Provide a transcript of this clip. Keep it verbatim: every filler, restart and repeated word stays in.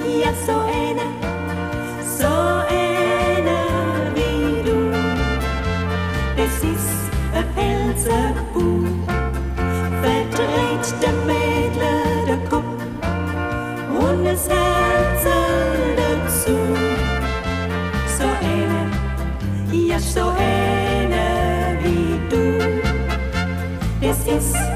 ja so eine, so eine wie du. Es ist ein Pelzerbuch, verdreht der Mädler der Kopf und das Herz dazu. So eine, ja so eine wie du. Es ist